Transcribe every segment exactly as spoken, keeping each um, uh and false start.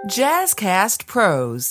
Jazzcast Pros.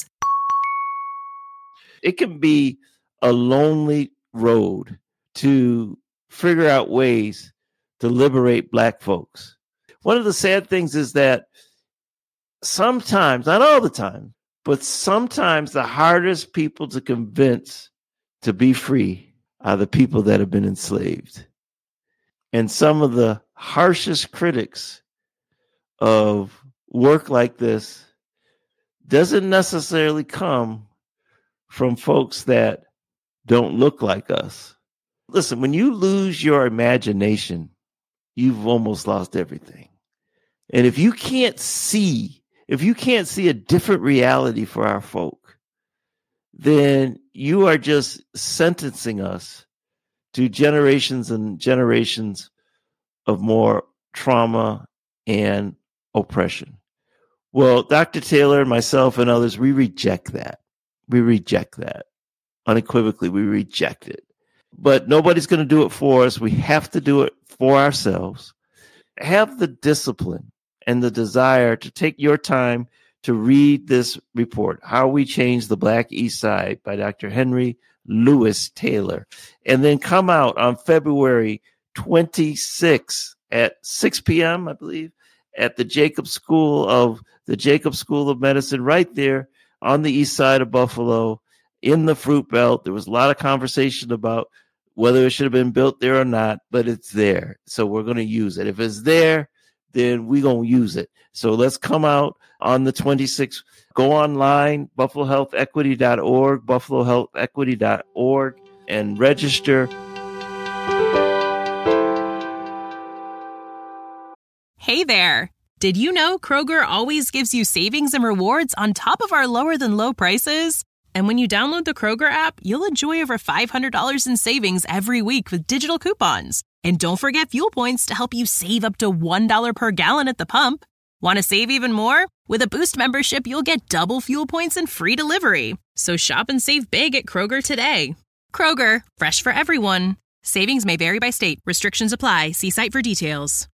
It can be a lonely road to figure out ways to liberate Black folks. One of the sad things is that sometimes, not all the time, but sometimes the hardest people to convince to be free are the people that have been enslaved. And some of the harshest critics of work like this doesn't necessarily come from folks that don't look like us. Listen, when you lose your imagination, you've almost lost everything. And if you can't see, if you can't see a different reality for our folk, then you are just sentencing us to generations and generations of more trauma and oppression. Well, Doctor Taylor, myself, and others, we reject that. We reject that. Unequivocally, we reject it. But nobody's going to do it for us. We have to do it for ourselves. Have the discipline and the desire to take your time to read this report, How We Changed the Black East Side by Doctor Henry Louis Taylor, and then come out on February twenty-sixth at six p.m., I believe, at the Jacob School of the Jacob School of Medicine right there on the east side of Buffalo in the Fruit Belt. There was a lot of conversation about whether it should have been built there or not, but it's there. So we're going to use it. If it's there, then we're going to use it. So let's come out on the twenty-sixth. Go online, buffalo health equity dot org, buffalo health equity dot org, and register. Hey there. Did you know Kroger always gives you savings and rewards on top of our lower than low prices? And when you download the Kroger app, you'll enjoy over five hundred dollars in savings every week with digital coupons. And don't forget fuel points to help you save up to one dollar per gallon at the pump. Want to save even more? With a Boost membership, you'll get double fuel points and free delivery. So shop and save big at Kroger today. Kroger, fresh for everyone. Savings may vary by state. Restrictions apply. See site for details.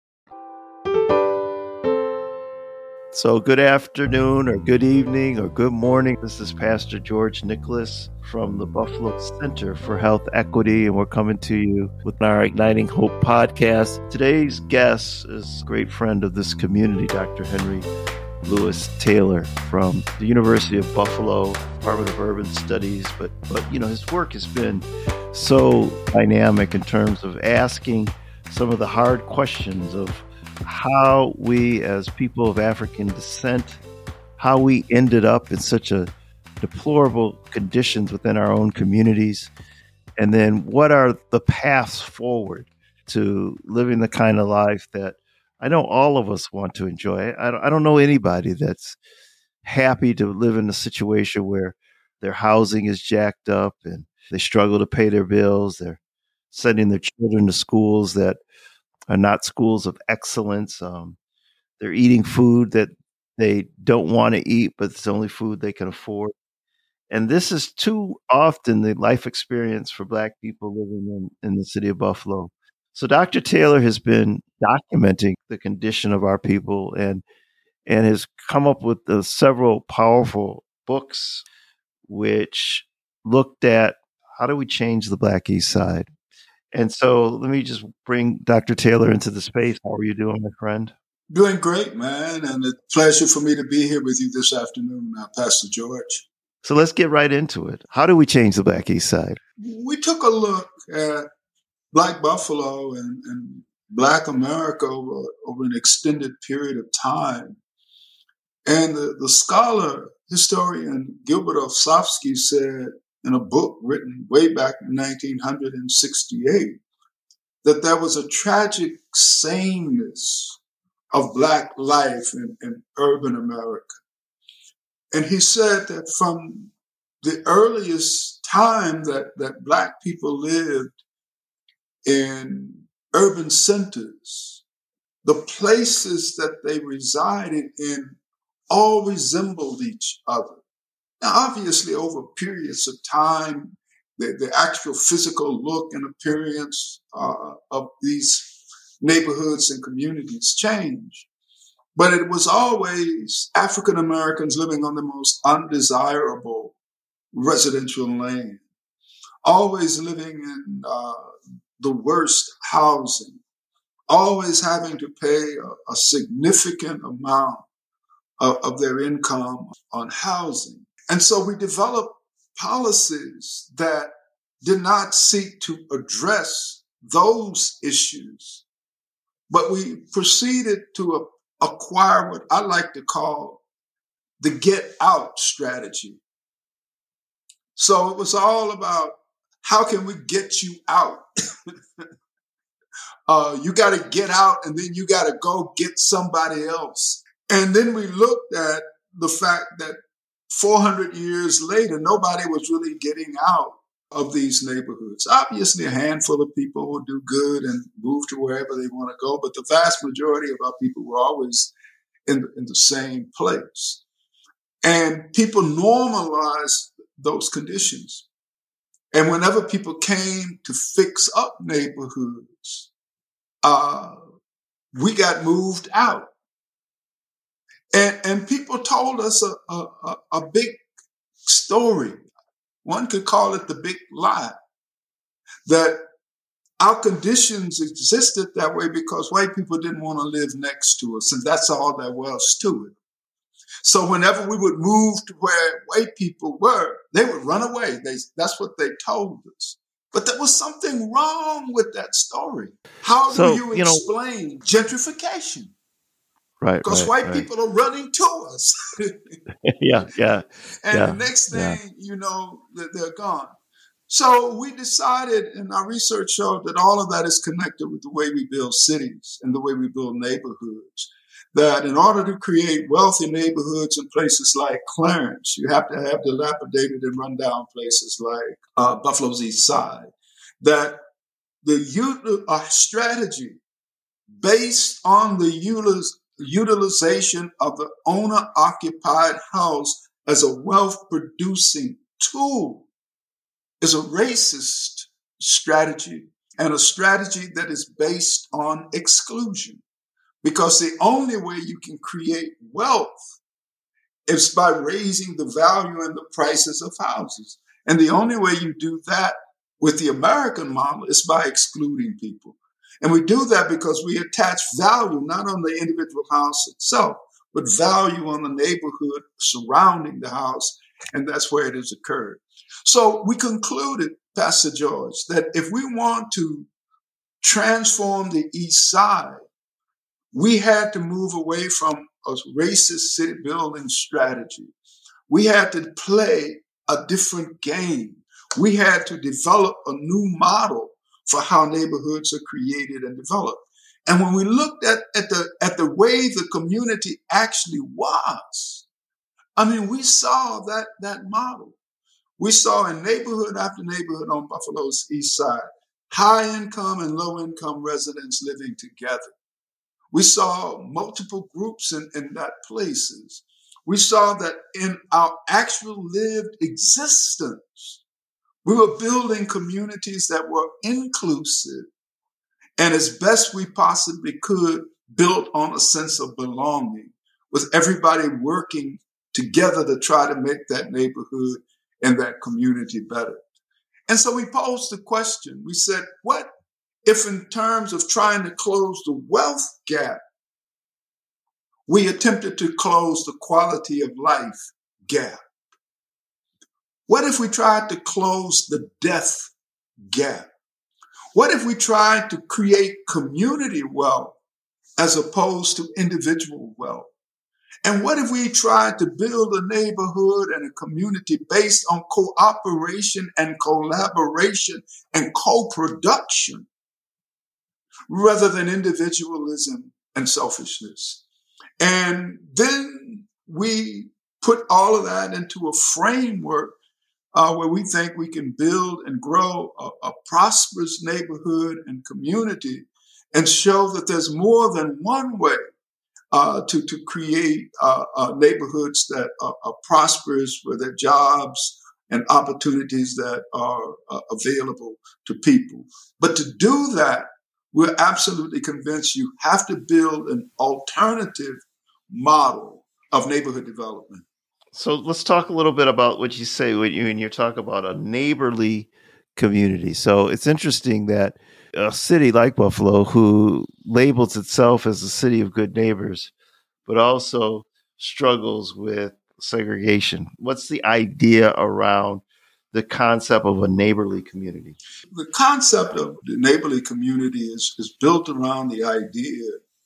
So good afternoon or good evening or good morning. This is Pastor George Nicholas from the Buffalo Center for Health Equity, and we're coming to you with our Igniting Hope podcast. Today's guest is a great friend of this community, Doctor Henry Louis Taylor from the University of Buffalo, Department of Urban Studies. But, but you know, his work has been so dynamic in terms of asking some of the hard questions of how we as people of African descent, how we ended up in such a deplorable conditions within our own communities, and then what are the paths forward to living the kind of life that I know all of us want to enjoy. I don't, I don't know anybody that's happy to live in a situation where their housing is jacked up and they struggle to pay their bills. They're sending their children to schools that are not schools of excellence. Um, they're eating food that they don't want to eat, but it's the only food they can afford. And this is too often the life experience for Black people living in, in the city of Buffalo. So Doctor Taylor has been documenting the condition of our people and and has come up with uh, several powerful books which looked at how do we change the Black East Side. And so let me just bring Doctor Taylor into the space. How are you doing, my friend? Doing great, man. And it's a pleasure for me to be here with you this afternoon, uh, Pastor George. So let's get right into it. How do we change the Black East Side? We took a look at Black Buffalo and, and Black America over, over an extended period of time. And the, the scholar, historian Gilbert Osofsky said in a book written way back in nineteen sixty-eight, that there was a tragic sameness of Black life in, in urban America. And he said that from the earliest time that, that Black people lived in urban centers, the places that they resided in all resembled each other. Now, obviously, over periods of time, the, the actual physical look and appearance uh, of these neighborhoods and communities change. But it was always African Americans living on the most undesirable residential land, always living in uh, the worst housing, always having to pay a, a significant amount of, of their income on housing. And so we developed policies that did not seek to address those issues, but we proceeded to a acquire what I like to call the get out strategy. So it was all about how can we get you out? uh, you got to get out and then you got to go get somebody else. And then we looked at the fact that four hundred years later, nobody was really getting out of these neighborhoods. Obviously, a handful of people will do good and move to wherever they want to go, but the vast majority of our people were always in, in the same place. And people normalized those conditions. And whenever people came to fix up neighborhoods, uh, we got moved out. And, and people told us a, a, a big story. One could call it the big lie, that our conditions existed that way because white people didn't want to live next to us, and that's all there was to it. So whenever we would move to where white people were, they would run away. They, that's what they told us. But there was something wrong with that story. How do so, you, you explain know, gentrification? Right, because right, white right. people are running to us. yeah, yeah. And yeah, the next thing, yeah. you know, they're gone. So we decided, and our research showed that all of that is connected with the way we build cities and the way we build neighborhoods. That in order to create wealthy neighborhoods in places like Clarence, you have to have dilapidated and rundown places like uh, Buffalo's East Side. That the uh, strategy based on the util- utilization of the owner-occupied house as a wealth-producing tool is a racist strategy and a strategy that is based on exclusion. Because the only way you can create wealth is by raising the value and the prices of houses. And the only way you do that with the American model is by excluding people. And we do that because we attach value not on the individual house itself, but value on the neighborhood surrounding the house. And that's where it has occurred. So we concluded, Pastor George, that if we want to transform the East Side, we had to move away from a racist city building strategy. We had to play a different game. We had to develop a new model for how neighborhoods are created and developed. And when we looked at, at the at the way the community actually was, I mean, we saw that that model. We saw in neighborhood after neighborhood on Buffalo's East Side, high income and low income residents living together. We saw multiple groups in, in that places. We saw that in our actual lived existence, we were building communities that were inclusive and as best we possibly could, built on a sense of belonging, with everybody working together to try to make that neighborhood and that community better. And so we posed the question. We said, what if in terms of trying to close the wealth gap, we attempted to close the quality of life gap? What if we tried to close the death gap? What if we tried to create community wealth as opposed to individual wealth? And what if we tried to build a neighborhood and a community based on cooperation and collaboration and co-production rather than individualism and selfishness? And then we put all of that into a framework uh, where we think we can build and grow a, a prosperous neighborhood and community and show that there's more than one way uh, to, to create uh, uh, neighborhoods that are, are prosperous, where there are jobs and opportunities that are uh, available to people. But to do that, we're absolutely convinced you have to build an alternative model of neighborhood development. So let's talk a little bit about what you say when you, when you talk about a neighborly community. So it's interesting that a city like Buffalo, who labels itself as a city of good neighbors, but also struggles with segregation. What's the idea around the concept of a neighborly community? The concept of the neighborly community is, is built around the idea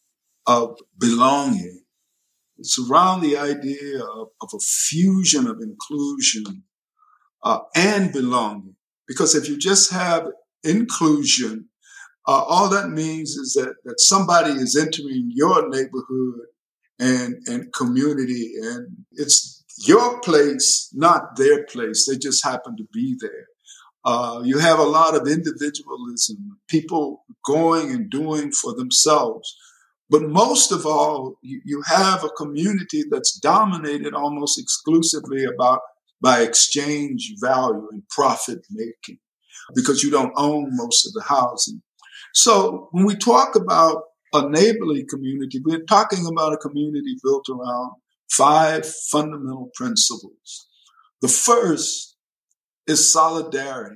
of belonging. It's around the idea of, of a fusion of inclusion uh, and belonging. Because if you just have inclusion, uh, all that means is that, that somebody is entering your neighborhood and, and community, and it's your place, not their place. They just happen to be there. Uh, you have a lot of individualism, people going and doing for themselves. But most of all, you, you have a community that's dominated almost exclusively about by exchange value and profit making, because you don't own most of the housing. So when we talk about a neighborly community, we're talking about a community built around five fundamental principles. The first is solidarity.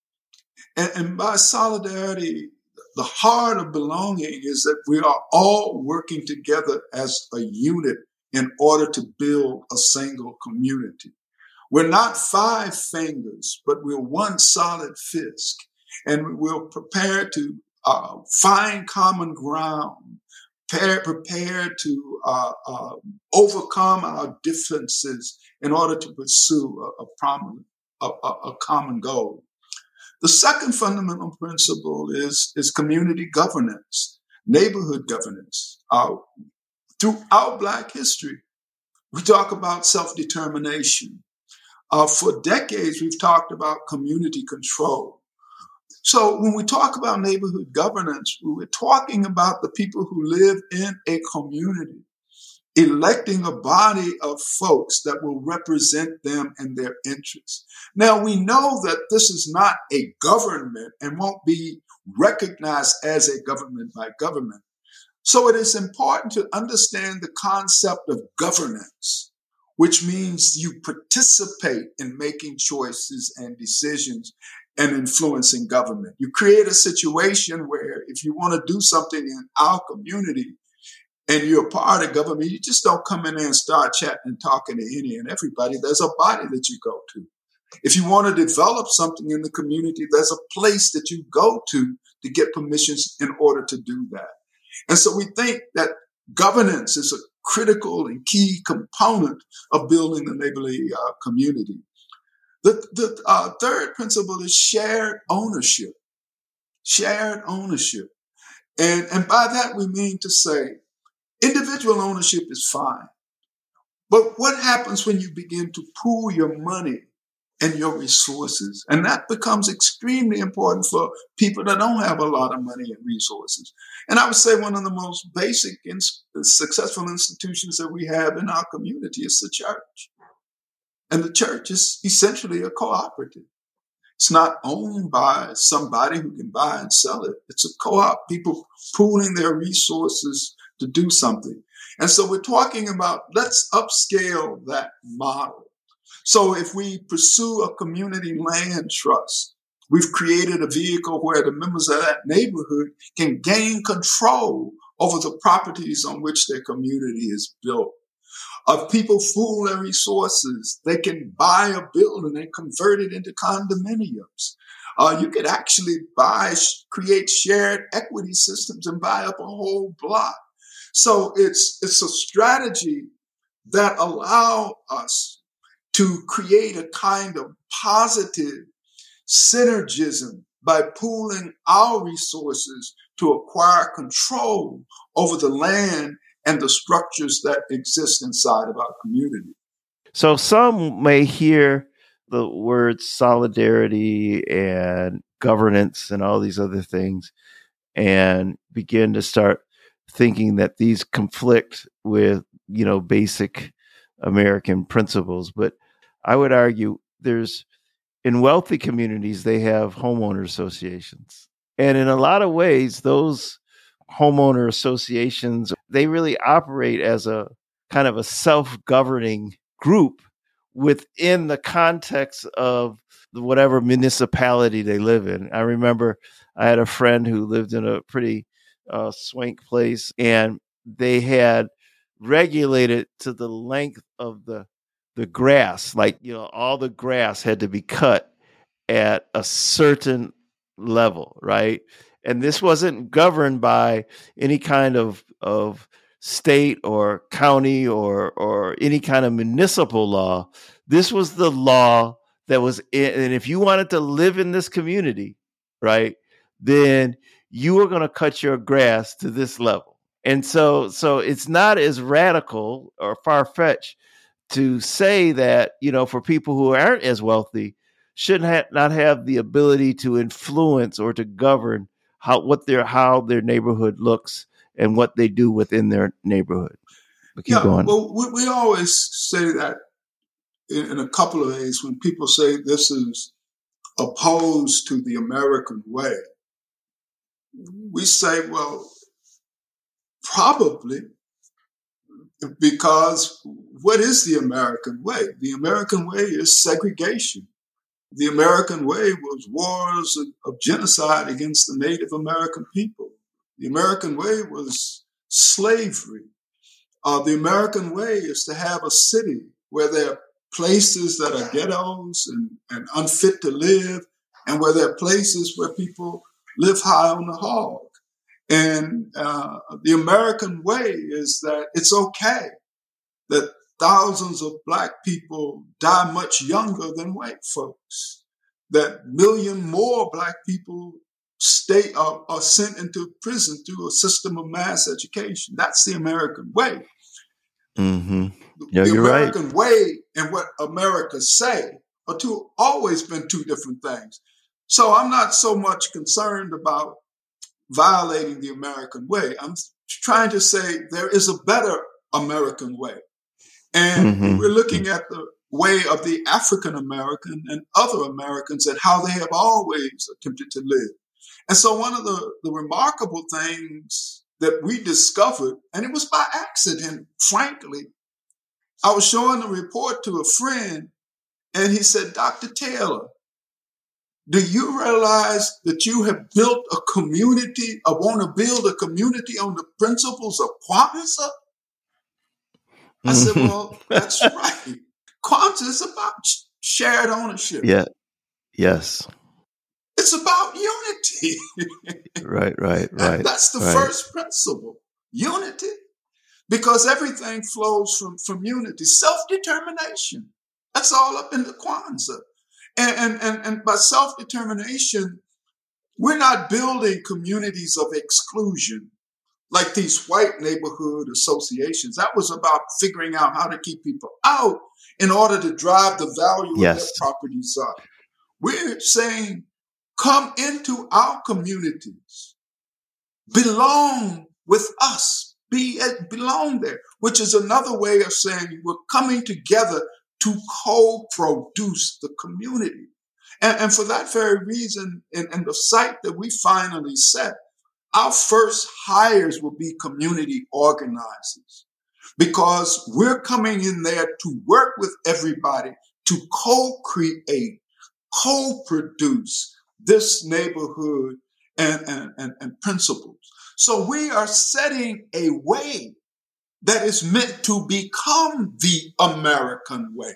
And, and by solidarity, the heart of belonging is that we are all working together as a unit in order to build a single community. We're not five fingers, but we're one solid fist. And we're prepared to uh, find common ground, prepared, prepared to uh, uh, overcome our differences in order to pursue a, a, prominent, a, a, a common goal. The second fundamental principle is, is community governance, neighborhood governance. Uh, throughout Black history, we talk about self-determination. Uh, for decades, we've talked about community control. So when we talk about neighborhood governance, we're talking about the people who live in a community, electing a body of folks that will represent them and their interests. Now, we know that this is not a government and won't be recognized as a government by government. So it is important to understand the concept of governance, which means you participate in making choices and decisions and influencing government. You create a situation where if you want to do something in our community and you're a part of government, you just don't come in there and start chatting and talking to any and everybody. There's a body that you go to. If you want to develop something in the community, there's a place that you go to to get permissions in order to do that. And so we think that governance is a critical and key component of building a neighborly uh, community. The, the uh, third principle is shared ownership. Shared ownership. And, and by that, we mean to say individual ownership is fine. But what happens when you begin to pool your money and your resources? And that becomes extremely important for people that don't have a lot of money and resources. And I would say one of the most basic and successful institutions that we have in our community is the church. And the church is essentially a cooperative. It's not owned by somebody who can buy and sell it. It's a co-op, people pooling their resources to do something. And so we're talking about, let's upscale that model. So if we pursue a community land trust, we've created a vehicle where the members of that neighborhood can gain control over the properties on which their community is built. If people pool their resources, they can buy a building and convert it into condominiums. Uh, you could actually buy, create shared equity systems and buy up a whole block. So it's it's a strategy that allows us to create a kind of positive synergism by pooling our resources to acquire control over the land and the structures that exist inside of our community. So some may hear the words solidarity and governance and all these other things and begin to start thinking that these conflict with, you know, basic American principles. But I would argue there's, in wealthy communities, they have homeowner associations. And in a lot of ways, those homeowner associations, they really operate as a kind of a self-governing group within the context of whatever municipality they live in. I remember I had a friend who lived in a pretty uh, swank place, and they had regulated to the length of the the grass. Like, you know, all the grass had to be cut at a certain level, right? And this wasn't governed by any kind of of state or county or or any kind of municipal law. This was the law that was in, and if you wanted to live in this community, right, then you were going to cut your grass to this level. And so so it's not as radical or far-fetched to say that, you know, for people who aren't as wealthy, shouldn't ha- not have the ability to influence or to govern how what their how their neighborhood looks and what they do within their neighborhood. But keep yeah, going. Well, we, we always say that in, in a couple of ways. When people say this is opposed to the American way, we say, well, probably because what is the American way? The American way is segregation. The American way was wars of, of genocide against the Native American people. The American way was slavery. Uh, the American way is to have a city where there are places that are ghettos and, and unfit to live, and where there are places where people live high on the hog. And uh, the American way is that it's okay that thousands of Black people die much younger than white folks, that million more Black people stay are, are sent into prison through a system of mass education. That's the American way. Mm-hmm. Yeah, the you're American right. way and what America say are two always been two different things. So I'm not so much concerned about violating the American way. I'm trying to say there is a better American way. And Mm-hmm. we're looking at the way of the African American and other Americans and how they have always attempted to live. And so one of the, the remarkable things that we discovered, and it was by accident, frankly, I was showing a report to a friend, and he said, Doctor Taylor, do you realize that you have built a community, or want to build a community on the principles of Kwanzaa? I said, well, that's right. Kwanzaa is about shared ownership. Yeah. Yes. It's about unity. Right, right, right. And that's the right. first principle, unity. Because everything flows from, from unity, self-determination. That's all up in the Kwanzaa. And, and, and by self-determination, we're not building communities of exclusion like these white neighborhood associations. That was about figuring out how to keep people out in order to drive the value yes. of their properties up. We're saying, come into our communities, belong with us, be belong there, which is another way of saying we're coming together to co-produce the community. And, and for that very reason, in, in the site that we finally set, our first hires will be community organizers, because we're coming in there to work with everybody to co-create, co-produce this neighborhood and, and, and, and principles. So we are setting a way that is meant to become the American way.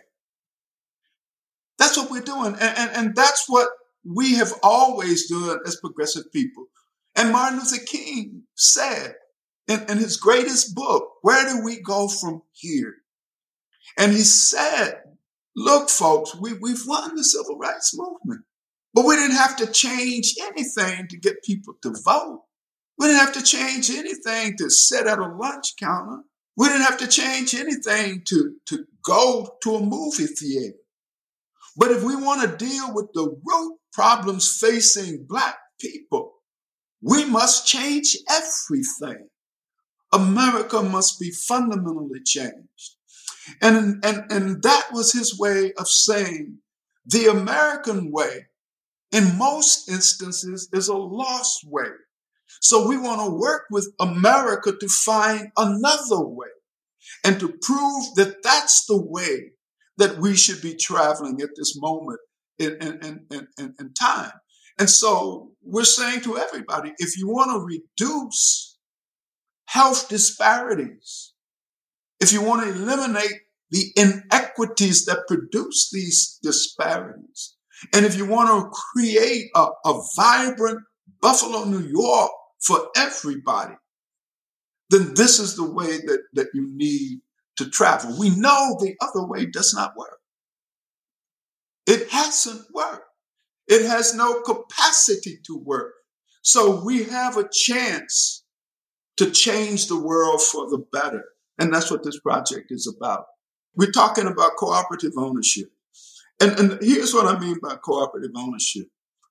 That's what we're doing. And, and, and that's what we have always done as progressive people. And Martin Luther King said in, in his greatest book, where do we go from here? And he said, look, folks, we, we've won the civil rights movement, but we didn't have to change anything to get people to vote. We didn't have to change anything to sit at a lunch counter. We didn't have to change anything to, to go to a movie theater. But if we want to deal with the root problems facing Black people, we must change everything. America must be fundamentally changed. And, and, and that was his way of saying the American way, in most instances, is a lost way. So we want to work with America to find another way. and to prove that that's the way that we should be traveling at this moment in, in, in, in, in time. And so we're saying to everybody, if you want to reduce health disparities, if you want to eliminate the inequities that produce these disparities, and if you want to create a, a vibrant Buffalo, New York for everybody, then this is the way that, that you need to travel. We know the other way does not work. It hasn't worked. It has no capacity to work. So we have a chance to change the world for the better. And that's what this project is about. We're talking about cooperative ownership. And, and here's what I mean by cooperative ownership.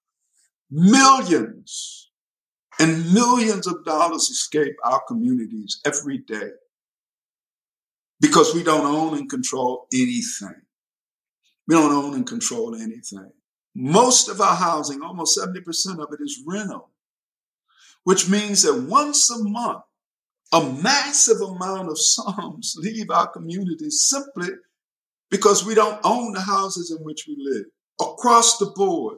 Millions and millions of dollars escape our communities every day because we don't own and control anything. We don't own and control anything. Most of our housing, almost seventy percent of it, is rental, which means that once a month, a massive amount of sums leave our communities simply because we don't own the houses in which we live across the board.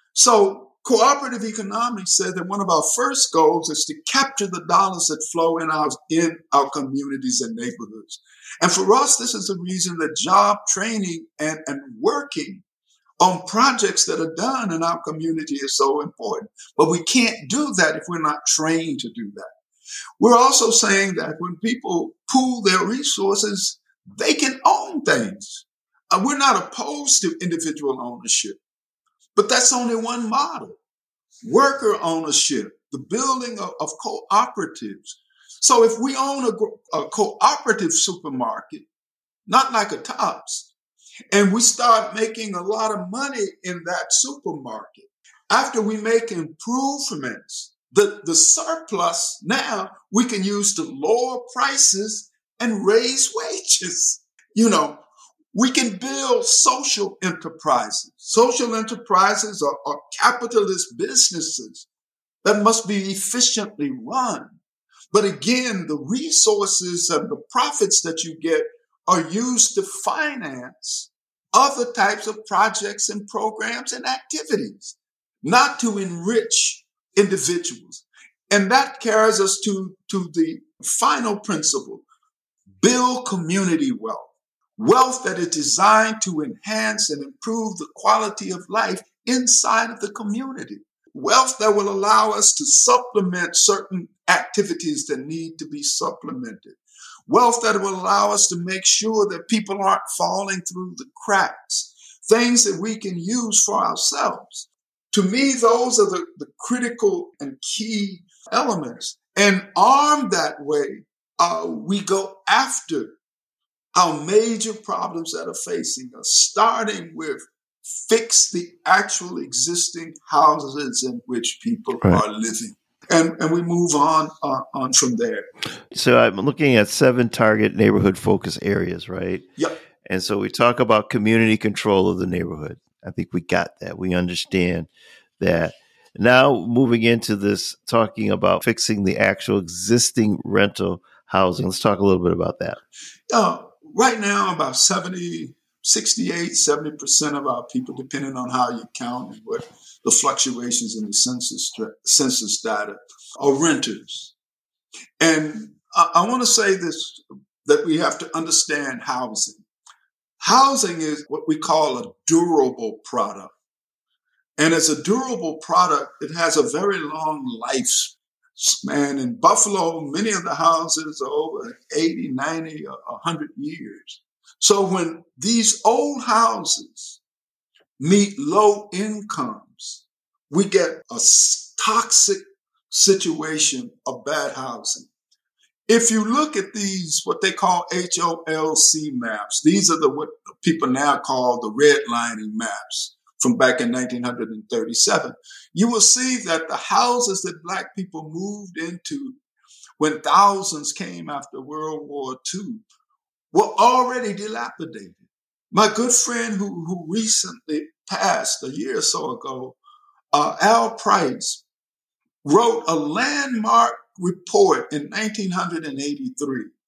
So cooperative economics said that one of our first goals is to capture the dollars that flow in our, in our communities and neighborhoods. And for us, this is the reason that job training and, and working on projects that are done in our community is so important. But we can't do that if we're not trained to do that. We're also saying that when people pool their resources, they can own things. Uh, we're not opposed to individual ownership, but that's only one model. Worker ownership, the building of, of cooperatives. So if we own a, a cooperative supermarket, not like a Tops, and we start making a lot of money in that supermarket, after we make improvements, the, the surplus now we can use to lower prices and raise wages. You know, we can build social enterprises. Social enterprises are, are capitalist businesses that must be efficiently run. But again, the resources and the profits that you get are used to finance other types of projects and programs and activities, not to enrich individuals. And that carries us to, to the final principle: build community wealth. Wealth that is designed to enhance and improve the quality of life inside of the community. Wealth that will allow us to supplement certain activities that need to be supplemented. Wealth that will allow us to make sure that people aren't falling through the cracks. Things that we can use for ourselves. To me, those are the, the critical and key elements. And armed that way, uh, we go after our major problems that are facing us, starting with fix the actual existing houses in which people right. are living. And and we move on uh, on from there. So I'm looking at seven target neighborhood focus areas, right? Yep. And so we talk about community control of the neighborhood. I think we got that. We understand that. Now moving into this, talking about fixing the actual existing rental housing. Let's talk a little bit about that. Uh, right now, about seventy, sixty-eight, seventy percent of our people, depending on how you count and what the fluctuations in the census census data, are renters. And I, I want to say this, that we have to understand housing. Housing is what we call a durable product. And as a durable product, it has a very long lifespan. In Buffalo, many of the houses are over eighty, ninety, one hundred years. So when these old houses meet low incomes, we get a toxic situation of bad housing. If you look at these, what they call H O L C maps, these are the what people now call the redlining maps from back in nineteen thirty-seven, you will see that the houses that Black people moved into when thousands came after World War Two were already dilapidated. My good friend who, who recently passed a year or so ago, uh, Al Price, wrote a landmark report in nineteen eighty-three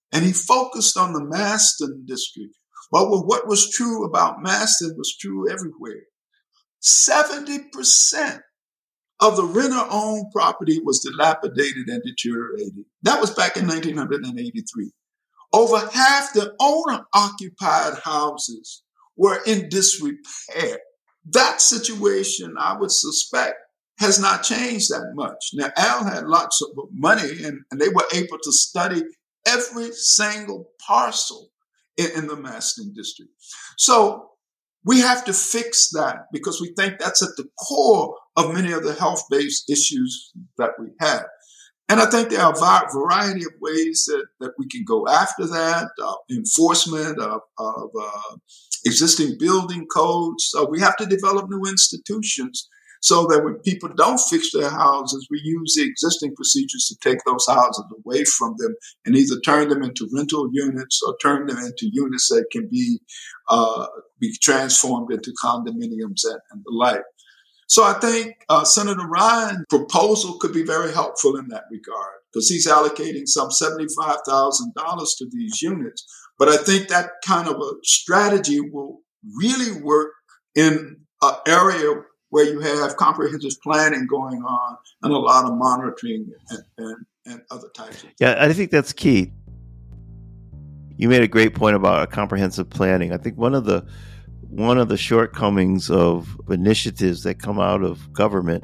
And he focused on the Maston district. But what was true about Maston was true everywhere. seventy percent of the renter-owned property was dilapidated and deteriorated. That was back in nineteen eighty-three. Over half the owner-occupied houses were in disrepair. That situation, I would suspect, has not changed that much. Now, Al had lots of money, and, and they were able to study every single parcel in, in the Maston district. So we have to fix that because we think that's at the core of many of the health-based issues that we have. And I think there are a variety of ways that, that we can go after that, uh, enforcement of, of uh, existing building codes. So we have to develop new institutions so that when people don't fix their houses, we use the existing procedures to take those houses away from them and either turn them into rental units or turn them into units that can be uh, be transformed into condominiums and, and the like. So I think uh, Senator Ryan's proposal could be very helpful in that regard because he's allocating some seventy-five thousand dollars to these units. But I think that kind of a strategy will really work in an area where you have comprehensive planning going on and a lot of monitoring and, and, and other types of things. Yeah, I think that's key. You made a great point about comprehensive planning. I think one of the one of the shortcomings of initiatives that come out of government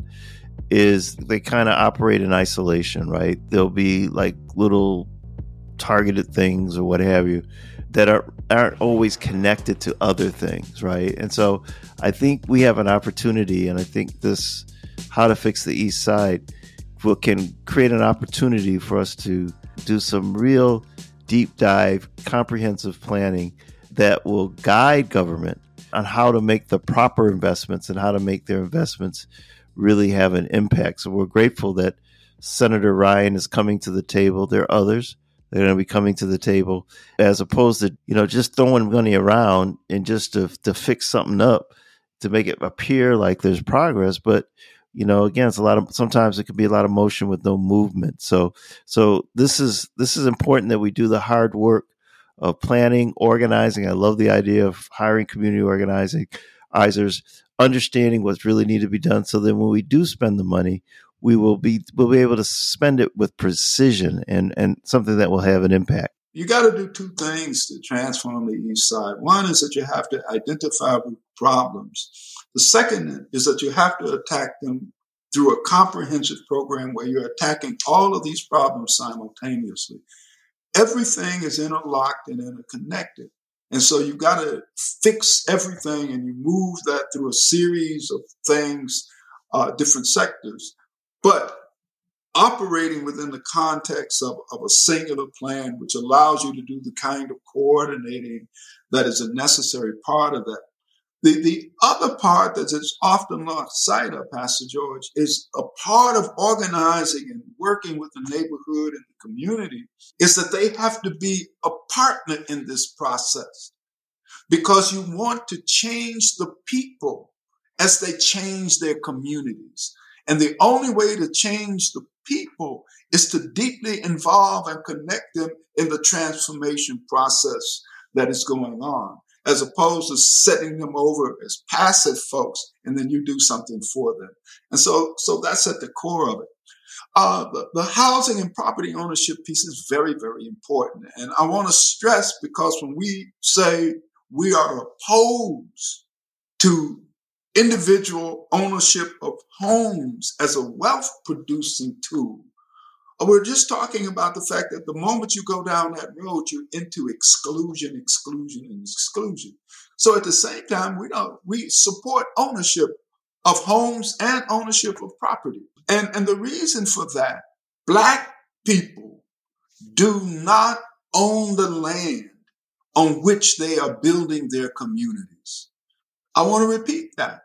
is they kind of operate in isolation, right? There'll be like little targeted things or what have you that are, aren't always connected to other things, right? And so I think we have an opportunity, and I think this How to Fix the East Side will, can create an opportunity for us to do some real deep dive, comprehensive planning that will guide government on how to make the proper investments and how to make their investments really have an impact. So we're grateful that Senator Ryan is coming to the table. There are others that are going to be coming to the table, as opposed to, you know, just throwing money around and just to, to fix something up to make it appear like there's progress. But, you know, again, it's a lot of, sometimes it could be a lot of motion with no movement. So, so this is, this is important that we do the hard work of planning, organizing. I love the idea of hiring community organizers, understanding what's really need to be done. So that when we do spend the money, we will be, we'll be able to spend it with precision and, and something that will have an impact. You got to do two things to transform the East Side. One is that you have to identify problems. The second is that you have to attack them through a comprehensive program where you're attacking all of these problems simultaneously. Everything is interlocked and interconnected. And so you've got to fix everything, and you move that through a series of things, uh, different sectors, but operating within the context of, of a singular plan, which allows you to do the kind of coordinating that is a necessary part of that. The, the other part that is often lost sight of, Pastor George, is a part of organizing and working with the neighborhood and the community is that they have to be a partner in this process because you want to change the people as they change their communities. And the only way to change the people is to deeply involve and connect them in the transformation process that is going on, as opposed to setting them over as passive folks and then you do something for them. And so, so that's at the core of it. Uh, the, the housing and property ownership piece is very, very important. And I want to stress, because when we say we are opposed to individual ownership of homes as a wealth producing tool, we're just talking about the fact that the moment you go down that road, you're into exclusion, exclusion, and exclusion. So at the same time, we don't, we support ownership of homes and ownership of property. And, and the reason for that, Black people do not own the land on which they are building their communities. I want to repeat that.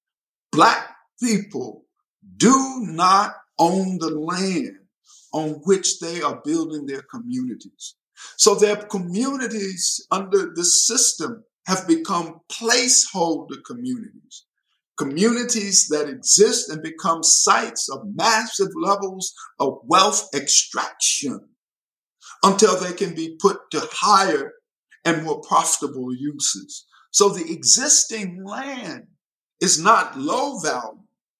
Black people do not own the land on which they are building their communities. So their communities under this system have become placeholder communities, communities that exist and become sites of massive levels of wealth extraction. until they can be put to higher and more profitable uses. So the existing land is not low value,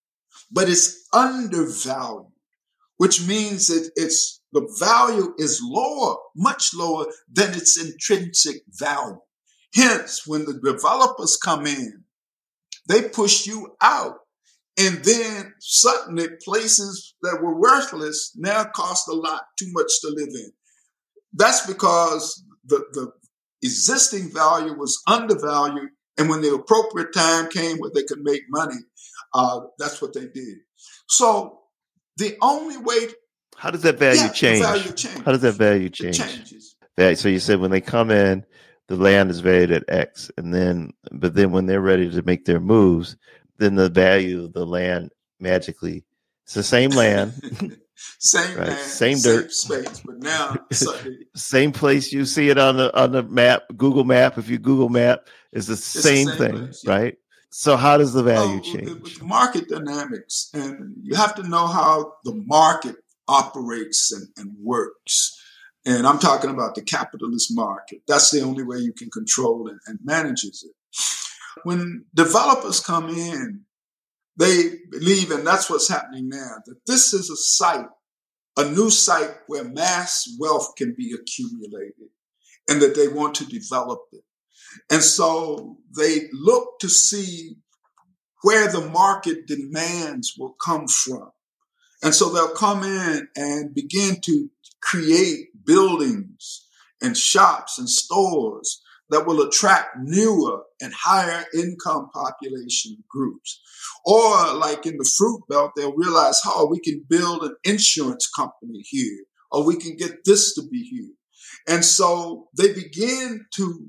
but it's undervalued, which means that it's the value is lower, much lower than its intrinsic value. Hence, when the developers come in, they push you out. And then suddenly places that were worthless now cost a lot too much to live in. That's because the, the existing value was undervalued. And when the appropriate time came where they could make money, uh, that's what they did. So the only way... How does that value yeah, change? The value changes. How does that value change? It changes. So you said when they come in, the land is valued at X, and then, but then when they're ready to make their moves, then the value of the land magically, it's the same land, same right? land, same same dirt, space, but now same place you see it on the on the map, Google Map. If you Google Map, it's the it's same, the same thing, place, yeah. Right? So how does the value oh, change? With market dynamics, and you have to know how the market operates and, and works. And I'm talking about the capitalist market. That's the only way you can control it and manages it. When developers come in, they believe, and that's what's happening now, that this is a site, a new site where mass wealth can be accumulated and that they want to develop it. And so they look to see where the market demands will come from. And so they'll come in and begin to create buildings and shops and stores that will attract newer and higher income population groups. Or like in the fruit belt, they'll realize, oh, we can build an insurance company here, or we can get this to be here. And so they begin to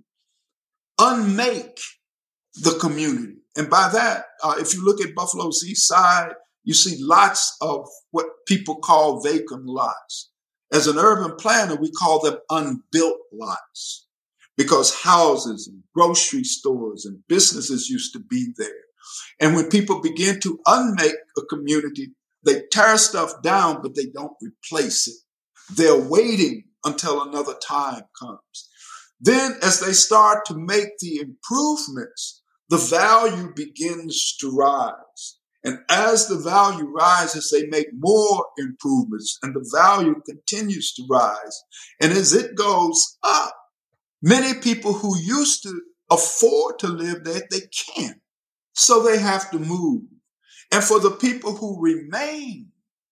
unmake the community. And by that, uh, if you look at Buffalo's east side, you see lots of what people call vacant lots. As an urban planner, we call them unbuilt lots because houses and grocery stores and businesses used to be there. And when people begin to unmake a community, they tear stuff down, but they don't replace it. They're waiting until another time comes. Then as they start to make the improvements, the value begins to rise. And as the value rises, they make more improvements and the value continues to rise. And as it goes up, many people who used to afford to live there, they can't. So they have to move. And for the people who remain,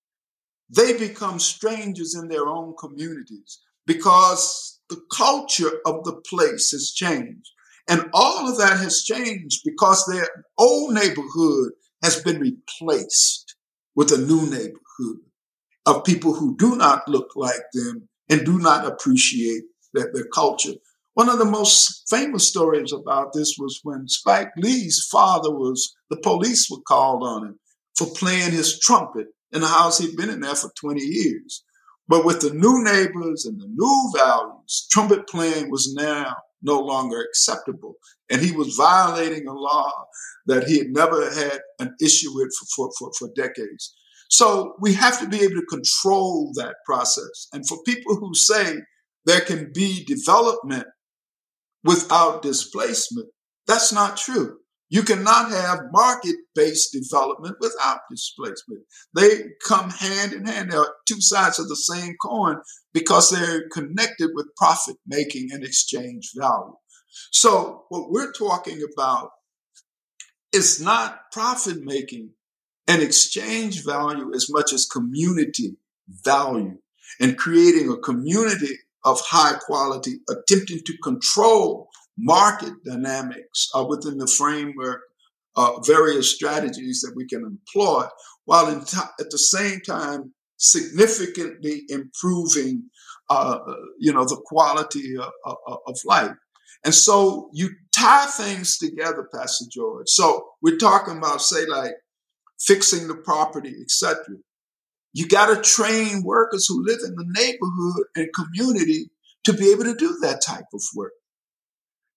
they become strangers in their own communities because the culture of the place has changed. And all of that has changed because their old neighborhood has been replaced with a new neighborhood of people who do not look like them and do not appreciate their, their culture. One of the most famous stories about this was when Spike Lee's father was, the police were called on him for playing his trumpet in a house he'd been in there for twenty years. But with the new neighbors and the new values, trumpet playing was now no longer acceptable. And he was violating a law that he had never had an issue with for, for, for decades. So we have to be able to control that process. And for people who say there can be development without displacement, that's not true. You cannot have market-based development without displacement. They come hand in hand. They are two sides of the same coin because they're connected with profit-making and exchange value. So what we're talking about is not profit-making and exchange value as much as community value and creating a community of high quality, attempting to control market dynamics uh, within the framework of various strategies that we can employ, while in t- at the same time significantly improving, uh, you know, the quality of, of, of life. And so you tie things together, Pastor George. So we're talking about, say, like fixing the property, et cetera. You got to train workers who live in the neighborhood and community to be able to do that type of work.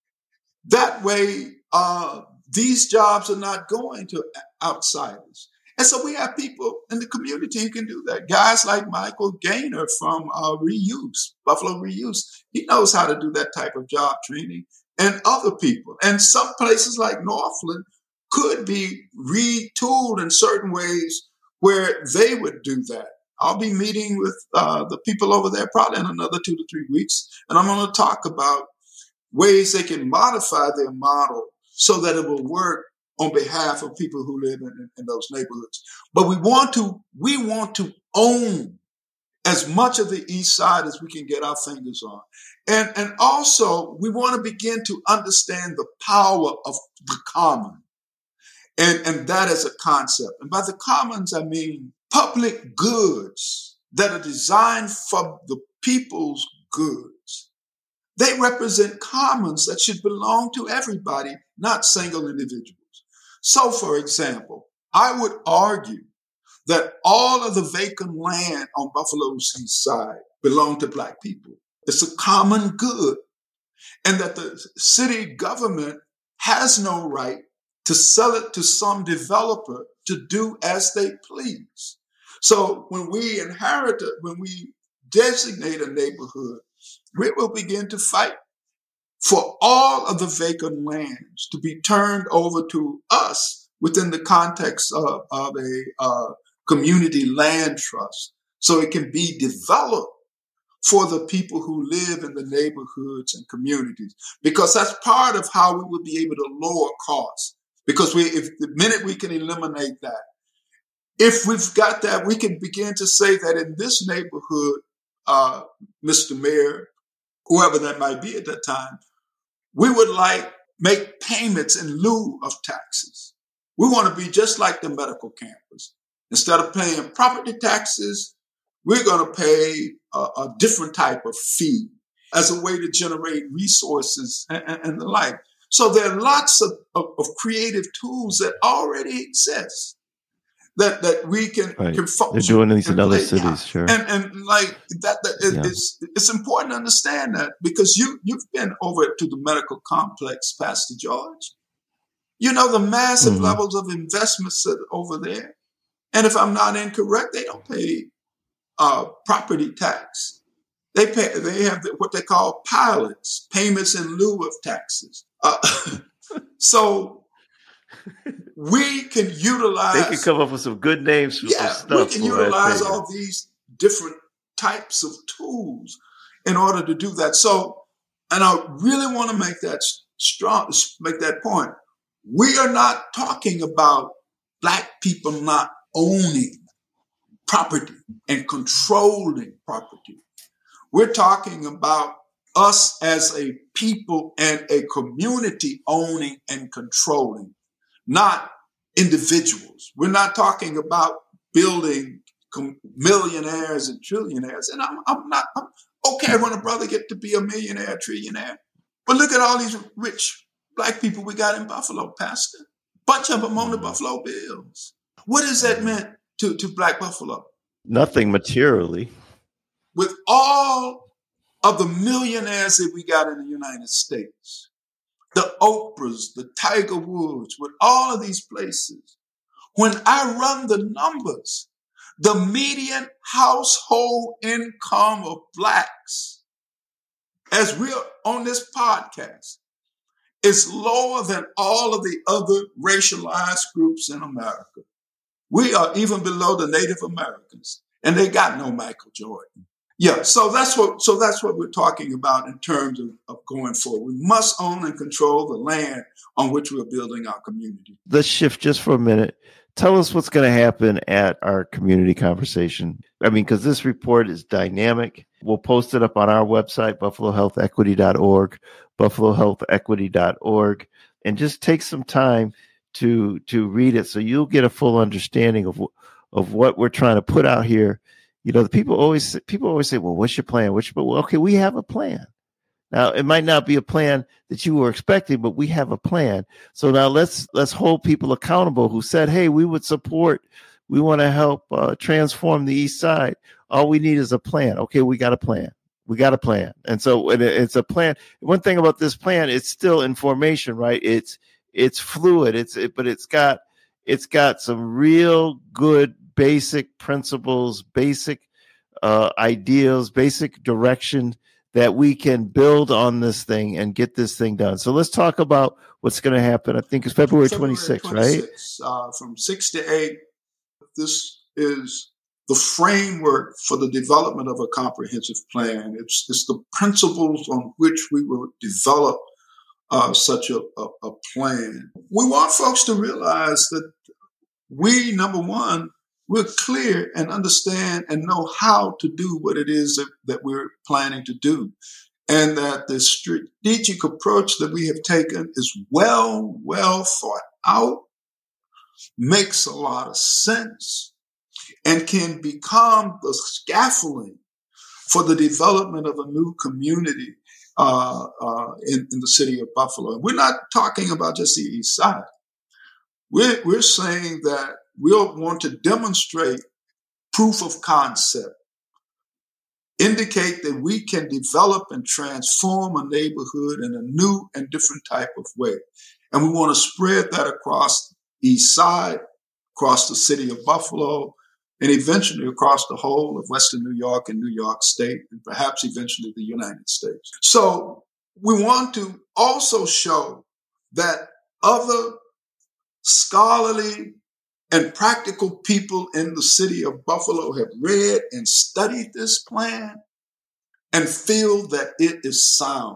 That way, uh, these jobs are not going to outsiders. And so we have people in the community who can do that. Guys like Michael Gaynor from uh, Reuse, Buffalo Reuse. He knows how to do that type of job training, and other people. And some places like Northland could be retooled in certain ways where they would do that. I'll be meeting with uh, the people over there probably in another two to three weeks, and I'm going to talk about ways they can modify their model so that it will work on behalf of people who live in, in those neighborhoods. But we want to we want to own as much of the East Side as we can get our fingers on. And, and also, we want to begin to understand the power of the common. And, and that is a concept. And by the commons, I mean public goods that are designed for the people's goods. They represent commons that should belong to everybody, not single individuals. So, for example, I would argue that all of the vacant land on Buffalo's East Side belong to Black people. It's a common good, and that the city government has no right to sell it to some developer to do as they please. So when we inherit it, when we designate a neighborhood, we will begin to fight for all of the vacant lands to be turned over to us within the context of, of a uh, community land trust, so it can be developed for the people who live in the neighborhoods and communities, because that's part of how we will be able to lower costs. Because we, if the minute we can eliminate that, if we've got that, we can begin to say that in this neighborhood, uh, Mister Mayor, whoever that might be at that time, we would like make payments in lieu of taxes. We want to be just like the medical campus. Instead of paying property taxes, we're going to pay a, a different type of fee as a way to generate resources and, and, and the like. So there are lots of, of, of creative tools that already exist that, that we can, right. can function. They're doing these in other cities, yeah. Sure. And, and like that, that it, yeah. it's, it's important to understand that, because you, you've been over to the medical complex, Pastor George. You know the massive mm-hmm. levels of investments that are over there. And if I'm not incorrect, they don't pay uh, property tax. They pay. They have what they call pilots, payments in lieu of taxes. Uh, so we can utilize. They can come up with some good names for yeah, some stuff. We can utilize all these different types of tools in order to do that. So, and I really want to make that strong, make that point. We are not talking about Black people not owning property and controlling property. We're talking about us as a people and a community owning and controlling, not individuals. We're not talking about building millionaires and trillionaires. And I'm, I'm not, I'm okay when a brother get to be a millionaire, trillionaire. But look at all these rich Black people we got in Buffalo, Pastor. Bunch of them on the Buffalo Bills. What has that meant to, to Black Buffalo? Nothing materially. With all of the millionaires that we got in the United States, the Oprahs, the Tiger Woods, with all of these places, when I run the numbers, the median household income of Blacks, as we're on this podcast, is lower than all of the other racialized groups in America. We are even below the Native Americans, and they got no Michael Jordan. Yeah, so that's what so that's what we're talking about in terms of, of going forward. We must own and control the land on which we're building our community. Let's shift just for a minute. Tell us what's going to happen at our community conversation. I mean, because this report is dynamic. We'll post it up on our website, buffalo health equity dot org, buffalo health equity dot org, and just take some time to to read it so you'll get a full understanding of of what we're trying to put out here. You know, the people always people always say, "Well, what's your plan?" What's your, well, okay, we have a plan. Now, it might not be a plan that you were expecting, but we have a plan. So now let's let's hold people accountable who said, "Hey, we would support. We want to help uh, transform the East Side. All we need is a plan." Okay, we got a plan. We got a plan, and so it, it's a plan. One thing about this plan, it's still in formation, right? It's it's fluid. It's it, but it's got it's got some real good basic principles, basic uh, ideals, basic direction that we can build on this thing and get this thing done. So let's talk about what's going to happen. I think it's February twenty-sixth, right? Uh, from six to eight. This is the framework for the development of a comprehensive plan. It's, it's the principles on which we will develop uh, such a, a, a plan. We want folks to realize that we, number one, we're clear and understand and know how to do what it is that, that we're planning to do. And that the strategic approach that we have taken is well, well thought out, makes a lot of sense, and can become the scaffolding for the development of a new community uh, uh, in, in the city of Buffalo. And we're not talking about just the East Side. We're, we're saying that we'll want to demonstrate proof of concept, indicate that we can develop and transform a neighborhood in a new and different type of way. And we want to spread that across the East Side, across the city of Buffalo, and eventually across the whole of Western New York and New York State, and perhaps eventually the United States. So we want to also show that other scholarly and practical people in the city of Buffalo have read and studied this plan and feel that it is sound.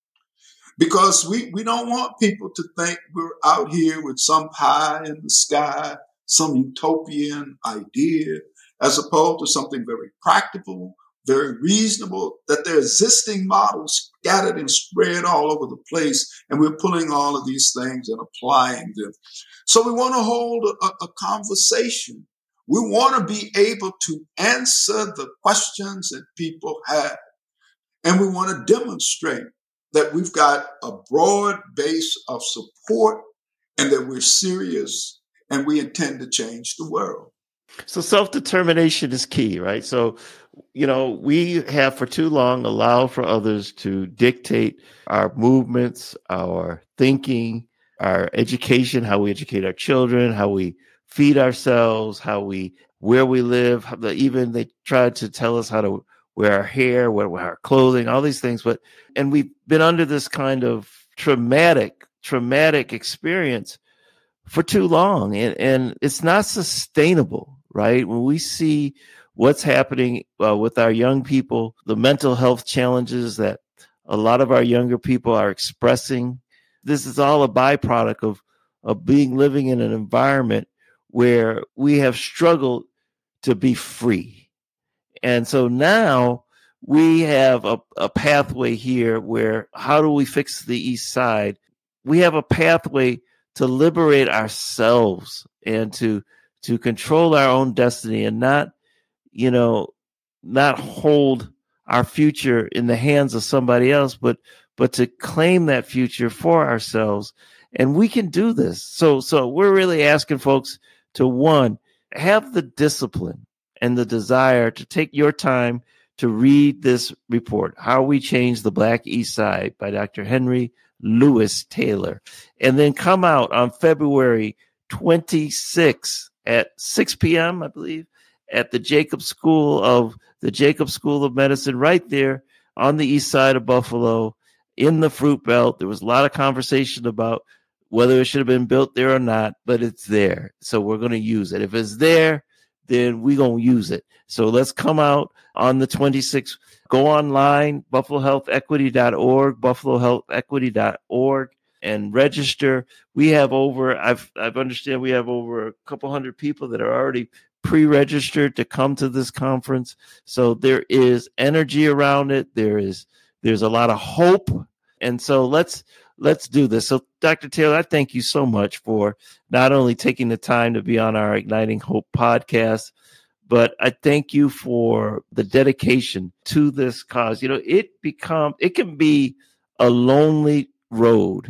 Because we, we don't want people to think we're out here with some pie in the sky, some utopian idea, as opposed to something very practical, very reasonable, that there are existing models scattered and spread all over the place, and we're pulling all of these things and applying them. So we want to hold a, a conversation. We want to be able to answer the questions that people have. And we want to demonstrate that we've got a broad base of support and that we're serious and we intend to change the world. So self-determination is key, right? So, you know, we have for too long allowed for others to dictate our movements, our thinking, our education, how we educate our children, how we feed ourselves, how we, where we live. How the, even they tried to tell us how to wear our hair, wear, wear our clothing, all these things. But, and we've been under this kind of traumatic, traumatic experience for too long. And, and it's not sustainable, right? When we see what's happening uh, with our young people, the mental health challenges that a lot of our younger people are expressing, this is all a byproduct of, of being living in an environment where we have struggled to be free. And so now we have a, a pathway here where how do we fix the East Side? We have a pathway to liberate ourselves and to to control our own destiny and not, you know, not hold our future in the hands of somebody else, but but to claim that future for ourselves. And we can do this. So so we're really asking folks to, one, have the discipline and the desire to take your time to read this report, How We Changed the Black East Side by Doctor Henry Louis Taylor, and then come out on February twenty-sixth at six p.m., I believe, at the Jacob School of the Jacob School of Medicine right there on the east side of Buffalo in the Fruit Belt. There was a lot of conversation about whether it should have been built there or not, but it's there. So we're going to use it. If it's there, then we're going to use it. So let's come out on the twenty-sixth. Go online, buffalo health equity dot org, buffalo health equity dot org, and register. We have over, I've I've understand we have over a couple hundred people that are already pre-registered to come to this conference. So there is energy around it. There is there's a lot of hope. And so let's let's do this. So Doctor Taylor, I thank you so much for not only taking the time to be on our Igniting Hope podcast, but I thank you for the dedication to this cause. You know, it become it can be a lonely road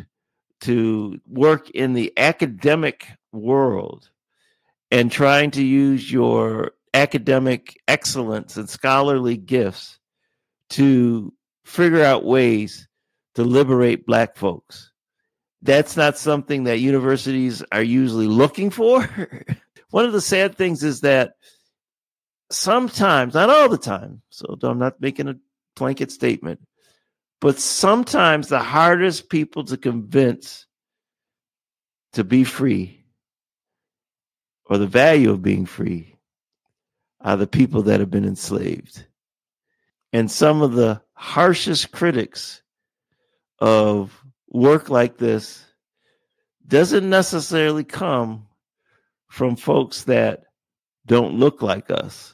to work in the academic world and trying to use your academic excellence and scholarly gifts to figure out ways to liberate Black folks. that's not something that universities are usually looking for. One of the sad things is that sometimes, not all the time, so I'm not making a blanket statement, but sometimes the hardest people to convince to be free or the value of being free are the people that have been enslaved. And some of the harshest critics of work like this doesn't necessarily come from folks that don't look like us,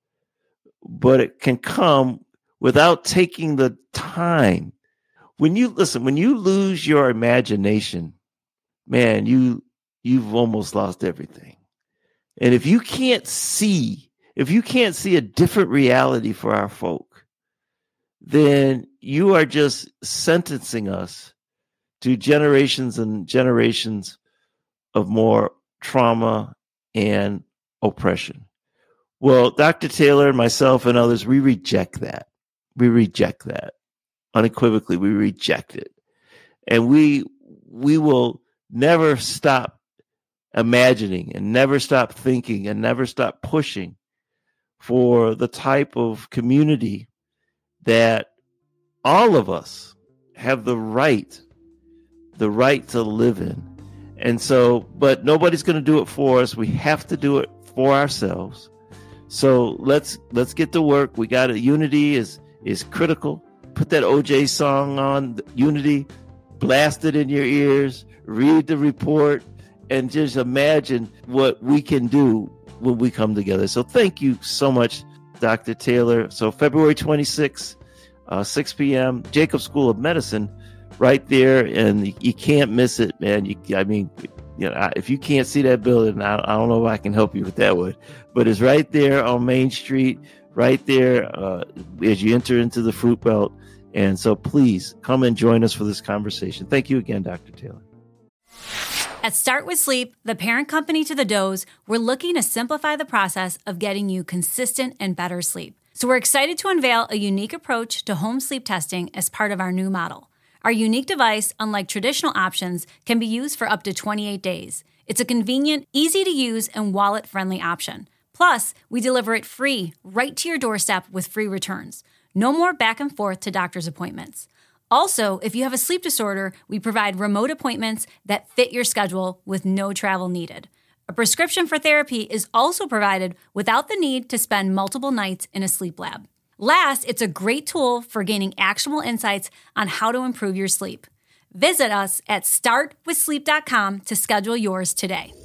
but it can come without taking the time. When you listen, when you lose your imagination, man, you you've almost lost everything. And if you can't see, if you can't see a different reality for our folk, then you are just sentencing us to generations and generations of more trauma and oppression. Well, Doctor Taylor and myself and others, we reject that. We reject that unequivocally. We reject it. And we we will never stop imagining and never stop thinking and never stop pushing for the type of community that all of us have the right, the right to live in. And so, but nobody's going to do it for us. We have to do it for ourselves. So let's let's get to work. We got it. Unity is is critical. Put that O J song on, Unity, blast it in your ears, read the report, and just imagine what we can do when we come together. So thank you so much, Doctor Taylor. So February twenty-sixth, uh, six p.m., Jacobs School of Medicine, right there, and you, you can't miss it, man. You, I mean, you know, if you can't see that building, I, I don't know if I can help you with that one, but it's right there on Main Street, right there uh, as you enter into the Fruit Belt. And so please come and join us for this conversation. Thank you again, Doctor Taylor. At Start With Sleep, the parent company to the Doze, we're looking to simplify the process of getting you consistent and better sleep. So we're excited to unveil a unique approach to home sleep testing as part of our new model. Our unique device, unlike traditional options, can be used for up to twenty-eight days. It's a convenient, easy-to-use, and wallet-friendly option. Plus, we deliver it free, right to your doorstep with free returns. No more back and forth to doctor's appointments. Also, if you have a sleep disorder, we provide remote appointments that fit your schedule with no travel needed. A prescription for therapy is also provided without the need to spend multiple nights in a sleep lab. Last, it's a great tool for gaining actionable insights on how to improve your sleep. Visit us at start with sleep dot com to schedule yours today.